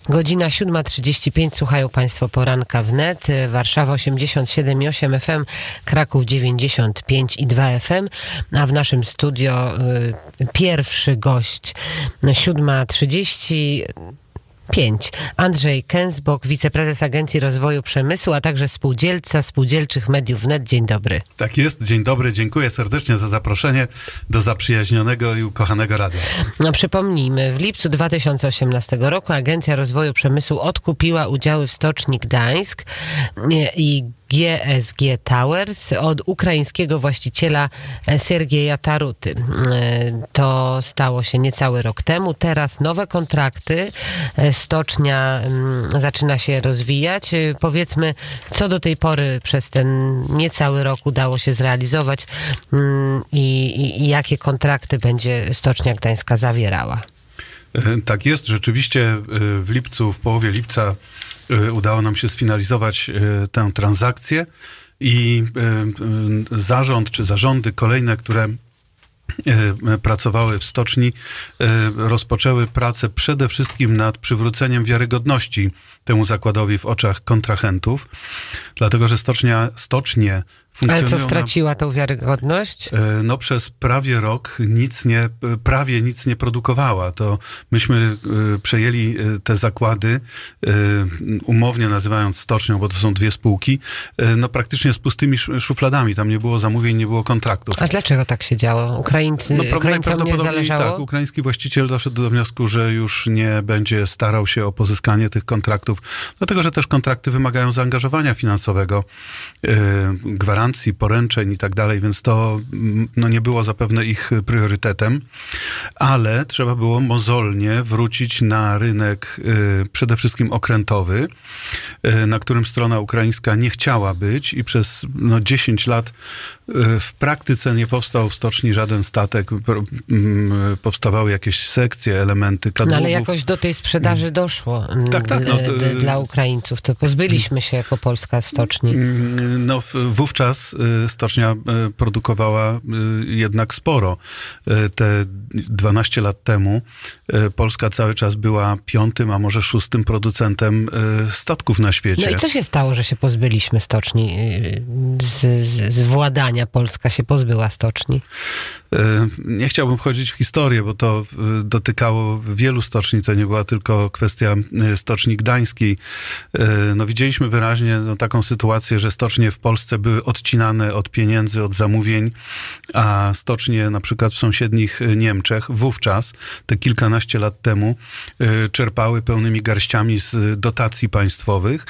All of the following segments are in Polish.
Godzina 7:35, słuchają Państwo poranka wnet. Warszawa 87,8 FM, Kraków 95,2 FM, a w naszym studio pierwszy gość 7:35. Andrzej Kęsbok, wiceprezes Agencji Rozwoju Przemysłu, a także spółdzielca Spółdzielczych Mediów Wnet. Dzień dobry. Tak jest, dzień dobry, dziękuję serdecznie za zaproszenie do zaprzyjaźnionego i ukochanego radia. No, przypomnijmy, w lipcu 2018 roku Agencja Rozwoju Przemysłu odkupiła udziały w Stoczni Gdańsk i GSG Towers od ukraińskiego właściciela Siergieja Taruty. To stało się niecały rok temu. Teraz nowe kontrakty. Stocznia zaczyna się rozwijać. Powiedzmy, co do tej pory przez ten niecały rok udało się zrealizować i jakie kontrakty będzie Stocznia Gdańska zawierała. Tak jest, rzeczywiście w lipcu, w połowie lipca udało nam się sfinalizować tę transakcję i zarząd czy zarządy kolejne, które pracowały w stoczni, rozpoczęły pracę przede wszystkim nad przywróceniem wiarygodności temu zakładowi w oczach kontrahentów, dlatego że stocznie funkcjonują. Ale co straciła tą wiarygodność? No przez prawie rok prawie nic nie produkowała. To myśmy przejęli te zakłady, umownie nazywając stocznią, bo to są dwie spółki, no praktycznie z pustymi szufladami. Tam nie było zamówień, nie było kontraktów. A dlaczego tak się działo? Ukraińcom nie zależało? Tak, ukraiński właściciel doszedł do wniosku, że już nie będzie starał się o pozyskanie tych kontraktów, dlatego że też kontrakty wymagają zaangażowania finansowego, gwarancji, poręczeń i tak dalej, więc to nie było zapewne ich priorytetem, ale trzeba było mozolnie wrócić na rynek przede wszystkim okrętowy, na którym strona ukraińska nie chciała być i przez 10 lat w praktyce nie powstał w stoczni żaden statek, powstawały jakieś sekcje, elementy kadłubów. No ale jakoś do tej sprzedaży doszło dla Ukraińców. To pozbyliśmy się jako Polska stoczni. No wówczas stocznia produkowała jednak sporo. Te 12 lat temu Polska cały czas była 5., a może 6. producentem statków na świecie. No i co się stało, że się pozbyliśmy stoczni? Z władania Polska się pozbyła stoczni? Nie chciałbym wchodzić w historię, bo to dotykało wielu stoczni. To nie była tylko kwestia Stoczni Gdańskiej. No widzieliśmy wyraźnie taką sytuację, że stocznie w Polsce były odcinane od pieniędzy, od zamówień, a stocznie na przykład w sąsiednich Niemczech wówczas, te kilkanaście lat temu, czerpały pełnymi garściami z dotacji państwowych,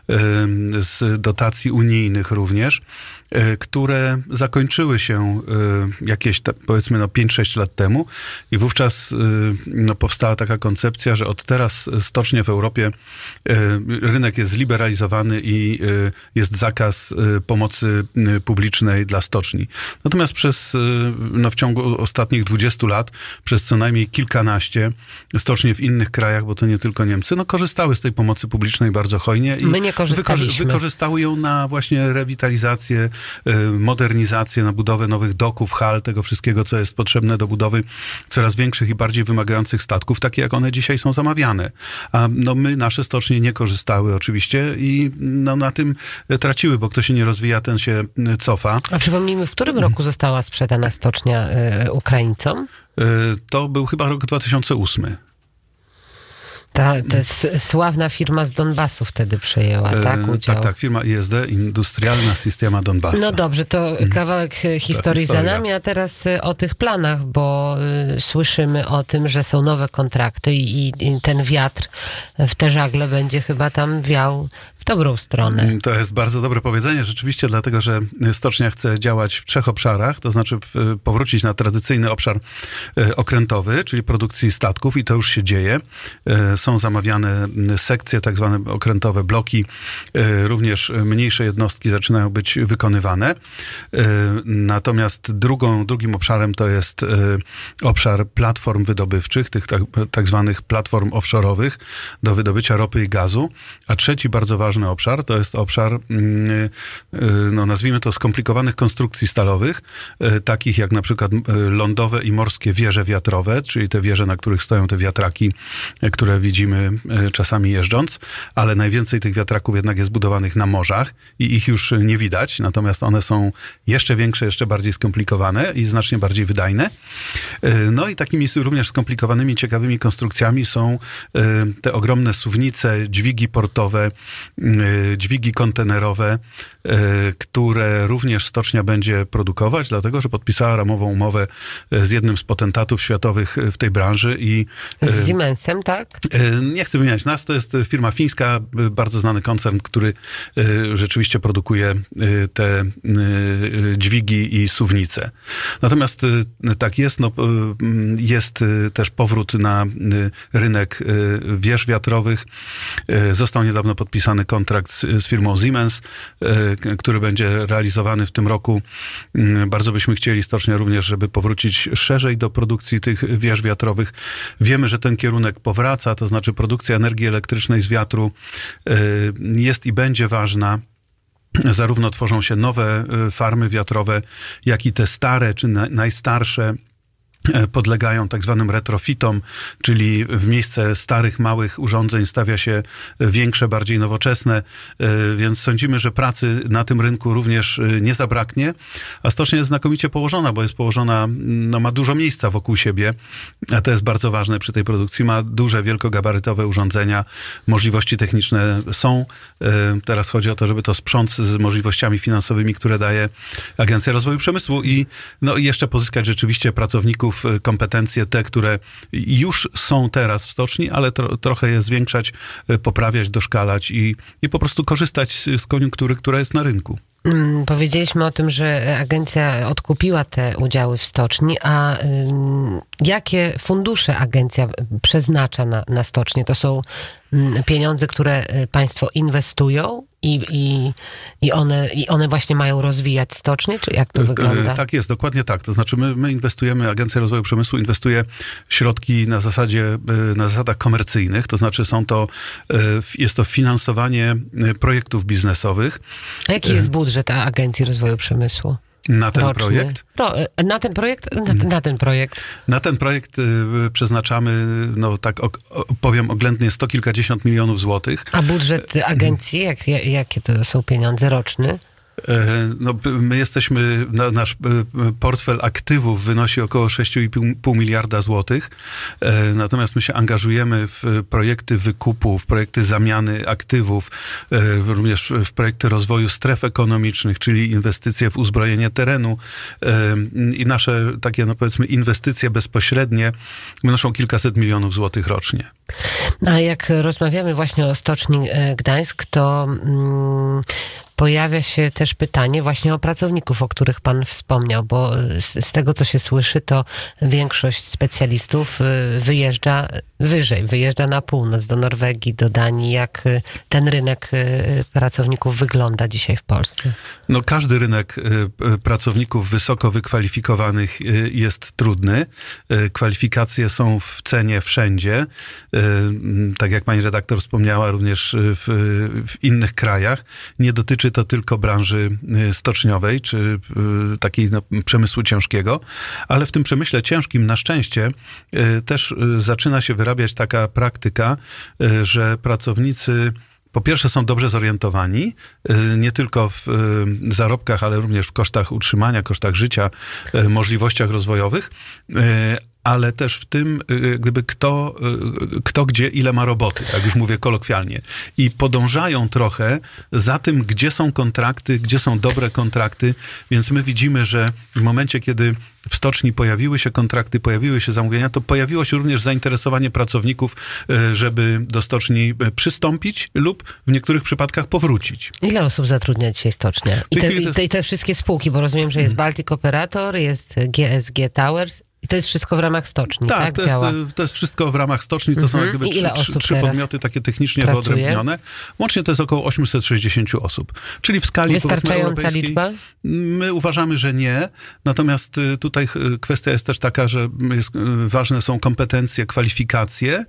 z dotacji unijnych również, które zakończyły się jakieś, powiedzmy, 5-6 lat temu i wówczas powstała taka koncepcja, że od teraz stocznie w Europie rynek jest zliberalizowany i jest zakaz pomocy publicznej dla stoczni. Natomiast w ciągu ostatnich 20 lat, przez co najmniej kilkanaście, stocznie w innych krajach, bo to nie tylko Niemcy, korzystały z tej pomocy publicznej bardzo hojnie i my nie korzystaliśmy. Wykorzystały ją na właśnie rewitalizację, modernizację, na budowę nowych doków, hal, tego wszystkiego, co jest potrzebne do budowy coraz większych i bardziej wymagających statków, takie jak one dzisiaj są zamawiane. A nasze stocznie nie korzystały oczywiście i na tym traciły, bo kto się nie rozwija, ten się cofa. A przypomnijmy, w którym roku została sprzedana stocznia Ukraińcom? To był chyba rok 2008. Ta sławna firma z Donbasu wtedy przejęła, tak? Udział. Tak, firma ISD, Industrialna Systema Donbasu. No dobrze, to kawałek historii za nami, a teraz o tych planach, bo słyszymy o tym, że są nowe kontrakty i ten wiatr w te żagle będzie chyba tam wiał w dobrą stronę. To jest bardzo dobre powiedzenie, rzeczywiście, dlatego że stocznia chce działać w 3 obszarach, to znaczy powrócić na tradycyjny obszar okrętowy, czyli produkcji statków i to już się dzieje. Są zamawiane sekcje, tak zwane okrętowe bloki, również mniejsze jednostki zaczynają być wykonywane. Natomiast drugim obszarem to jest obszar platform wydobywczych, tych tak zwanych platform offshore'owych do wydobycia ropy i gazu, a trzeci bardzo ważny ważny obszar. To jest obszar, no nazwijmy to, skomplikowanych konstrukcji stalowych, takich jak na przykład lądowe i morskie wieże wiatrowe, czyli te wieże, na których stoją te wiatraki, które widzimy czasami jeżdżąc, ale najwięcej tych wiatraków jednak jest budowanych na morzach i ich już nie widać, natomiast one są jeszcze większe, jeszcze bardziej skomplikowane i znacznie bardziej wydajne. No i takimi również skomplikowanymi, ciekawymi konstrukcjami są te ogromne suwnice, dźwigi portowe, dźwigi kontenerowe, które również stocznia będzie produkować, dlatego że podpisała ramową umowę z jednym z potentatów światowych w tej branży. Z Siemensem, tak? Nie chcę wymieniać nazw, to jest firma fińska, bardzo znany koncern, który rzeczywiście produkuje te dźwigi i suwnice. Natomiast tak jest, no, jest też powrót na rynek wież wiatrowych. Został niedawno podpisany kontrakt z firmą Siemens, który będzie realizowany w tym roku. Bardzo byśmy chcieli, stocznia również, żeby powrócić szerzej do produkcji tych wież wiatrowych. Wiemy, że ten kierunek powraca, to znaczy produkcja energii elektrycznej z wiatru jest i będzie ważna. Zarówno tworzą się nowe farmy wiatrowe, jak i te stare, czy najstarsze podlegają tak zwanym retrofitom, czyli w miejsce starych, małych urządzeń stawia się większe, bardziej nowoczesne, więc sądzimy, że pracy na tym rynku również nie zabraknie, a stocznia jest znakomicie położona, bo jest położona, no ma dużo miejsca wokół siebie, a to jest bardzo ważne przy tej produkcji, ma duże, wielkogabarytowe urządzenia, możliwości techniczne są. Teraz chodzi o to, żeby to sprząc z możliwościami finansowymi, które daje Agencja Rozwoju Przemysłu i jeszcze pozyskać rzeczywiście pracowników, kompetencje te, które już są teraz w stoczni, ale trochę je zwiększać, poprawiać, doszkalać i po prostu korzystać z koniunktury, która jest na rynku. Powiedzieliśmy o tym, że agencja odkupiła te udziały w stoczni, a jakie fundusze agencja przeznacza na stocznię? To są pieniądze, które państwo inwestują i one właśnie mają rozwijać stocznię, czy jak to wygląda? Tak jest, dokładnie tak. To znaczy my inwestujemy, Agencja Rozwoju Przemysłu inwestuje środki na zasadach komercyjnych, to znaczy jest to finansowanie projektów biznesowych. A jaki jest budżet Agencji Rozwoju Przemysłu? Na ten projekt? Na ten projekt? Na ten projekt. Na ten projekt przeznaczamy, tak powiem oględnie, 100 kilkadziesiąt milionów złotych. A budżet agencji, jakie to są pieniądze roczne? My jesteśmy, nasz portfel aktywów wynosi około 6,5 miliarda złotych, natomiast my się angażujemy w projekty wykupu, w projekty zamiany aktywów, również w projekty rozwoju stref ekonomicznych, czyli inwestycje w uzbrojenie terenu i nasze takie, powiedzmy, inwestycje bezpośrednie wynoszą kilkaset milionów złotych rocznie. A jak rozmawiamy właśnie o Stoczni Gdańsk, to pojawia się też pytanie właśnie o pracowników, o których pan wspomniał, bo z tego, co się słyszy, to większość specjalistów wyjeżdża na północ, do Norwegii, do Danii. Jak ten rynek pracowników wygląda dzisiaj w Polsce? Każdy rynek pracowników wysoko wykwalifikowanych jest trudny. Kwalifikacje są w cenie wszędzie. Tak jak pani redaktor wspomniała, również w innych krajach. Nie dotyczy to tylko branży stoczniowej, czy takiej przemysłu ciężkiego, ale w tym przemyśle ciężkim na szczęście też zaczyna się wyrabiać taka praktyka, że pracownicy po pierwsze są dobrze zorientowani, nie tylko w zarobkach, ale również w kosztach utrzymania, kosztach życia, możliwościach rozwojowych, ale też w tym, kto gdzie, ile ma roboty, tak już mówię kolokwialnie. I podążają trochę za tym, gdzie są kontrakty, gdzie są dobre kontrakty, więc my widzimy, że w momencie, kiedy w stoczni pojawiły się kontrakty, pojawiły się zamówienia, to pojawiło się również zainteresowanie pracowników, żeby do stoczni przystąpić lub w niektórych przypadkach powrócić. Ile osób zatrudnia dzisiaj stocznia? I te wszystkie spółki, bo rozumiem, że jest Baltic Operator, jest GSG Towers I to jest wszystko w ramach stoczni, tak? To jest wszystko w ramach stoczni. To są jak gdyby trzy podmioty takie technicznie wyodrębnione. Łącznie to jest około 860 osób. Czyli w skali wystarczająca liczba? My uważamy, że nie. Natomiast tutaj kwestia jest też taka, że ważne są kompetencje, kwalifikacje,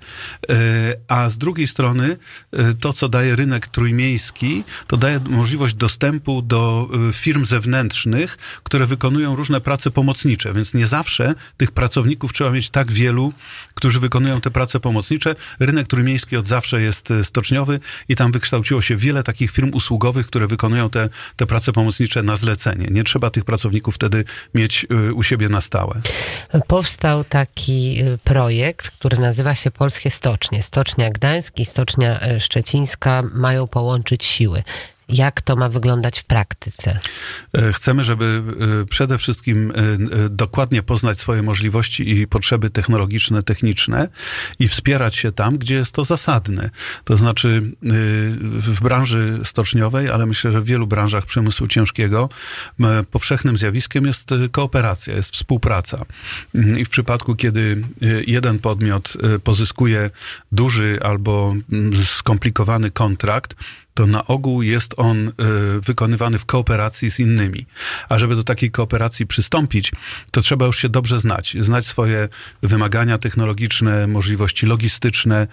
a z drugiej strony to, co daje rynek trójmiejski, to daje możliwość dostępu do firm zewnętrznych, które wykonują różne prace pomocnicze, więc nie zawsze tych pracowników trzeba mieć tak wielu, którzy wykonują te prace pomocnicze. Rynek trójmiejski od zawsze jest stoczniowy i tam wykształciło się wiele takich firm usługowych, które wykonują te prace pomocnicze na zlecenie. Nie trzeba tych pracowników wtedy mieć u siebie na stałe. Powstał taki projekt, który nazywa się Polskie Stocznie. Stocznia Gdańsk i Stocznia Szczecińska mają połączyć siły. Jak to ma wyglądać w praktyce? Chcemy, żeby przede wszystkim dokładnie poznać swoje możliwości i potrzeby technologiczne, techniczne i wspierać się tam, gdzie jest to zasadne. To znaczy w branży stoczniowej, ale myślę, że w wielu branżach przemysłu ciężkiego powszechnym zjawiskiem jest kooperacja, jest współpraca. I w przypadku, kiedy jeden podmiot pozyskuje duży albo skomplikowany kontrakt, to na ogół jest on wykonywany w kooperacji z innymi. A żeby do takiej kooperacji przystąpić, to trzeba już się dobrze znać. Znać swoje wymagania technologiczne, możliwości logistyczne,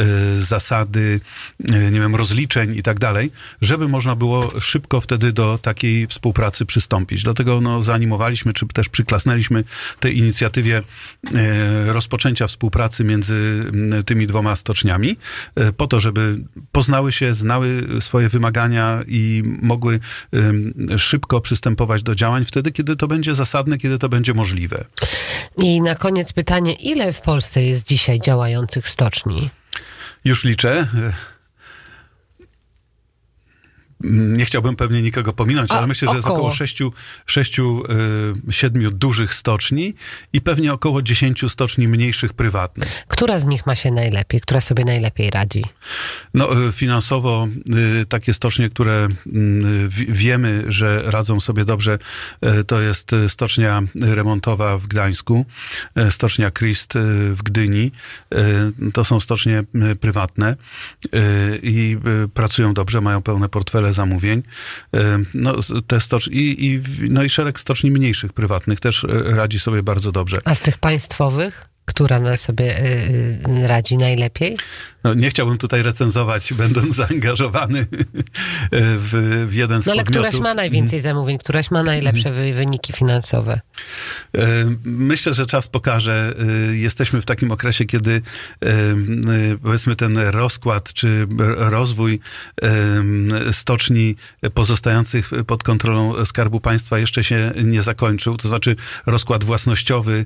zasady, nie wiem, rozliczeń i tak dalej, żeby można było szybko wtedy do takiej współpracy przystąpić. Dlatego zaanimowaliśmy, czy też przyklasnęliśmy tej inicjatywie rozpoczęcia współpracy między tymi dwoma stoczniami, po to, żeby poznały się, znały swoje wymagania i mogły szybko przystępować do działań wtedy, kiedy to będzie zasadne, kiedy to będzie możliwe. I na koniec pytanie, ile w Polsce jest dzisiaj działających stoczni? Już liczę. Nie chciałbym pewnie nikogo pominąć, ale myślę, że jest około 6-7 dużych stoczni i pewnie około 10 stoczni mniejszych prywatnych. Która z nich ma się najlepiej? Która sobie najlepiej radzi? Finansowo takie stocznie, które wiemy, że radzą sobie dobrze, to jest stocznia remontowa w Gdańsku, stocznia Christ w Gdyni. To są stocznie prywatne i pracują dobrze, mają pełne portfele zamówień. Te i szereg stoczni mniejszych, prywatnych też radzi sobie bardzo dobrze. A z tych państwowych? Która sobie radzi najlepiej? Nie chciałbym tutaj recenzować, będąc zaangażowany w jeden z podmiotów. Ale któraś ma najwięcej zamówień, któraś ma najlepsze wyniki finansowe? Myślę, że czas pokaże. Jesteśmy w takim okresie, kiedy powiedzmy ten rozkład czy rozwój stoczni pozostających pod kontrolą Skarbu Państwa jeszcze się nie zakończył. To znaczy rozkład własnościowy,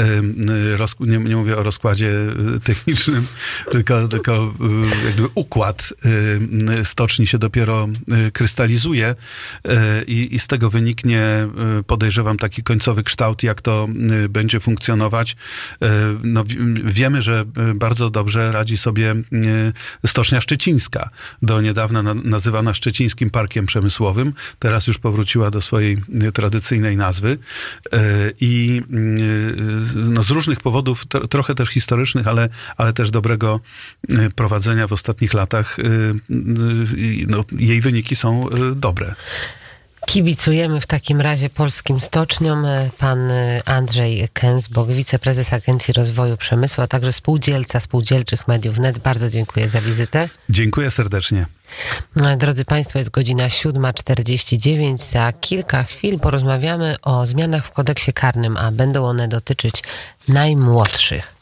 nie mówię o rozkładzie technicznym, tylko jakby układ stoczni się dopiero krystalizuje i z tego wyniknie, podejrzewam, taki końcowy kształt, jak to będzie funkcjonować. Wiemy, że bardzo dobrze radzi sobie Stocznia Szczecińska, do niedawna nazywana Szczecińskim Parkiem Przemysłowym. Teraz już powróciła do swojej tradycyjnej nazwy i z różnych powodów, trochę też historycznych, ale też dobrego prowadzenia w ostatnich latach, jej wyniki są dobre. Kibicujemy w takim razie polskim stoczniom. Pan Andrzej Kęsbok, wiceprezes Agencji Rozwoju Przemysłu, a także spółdzielca Spółdzielczych Mediów Wnet. Bardzo dziękuję za wizytę. Dziękuję serdecznie. Drodzy Państwo, jest godzina 7:49. Za kilka chwil porozmawiamy o zmianach w kodeksie karnym, a będą one dotyczyć najmłodszych.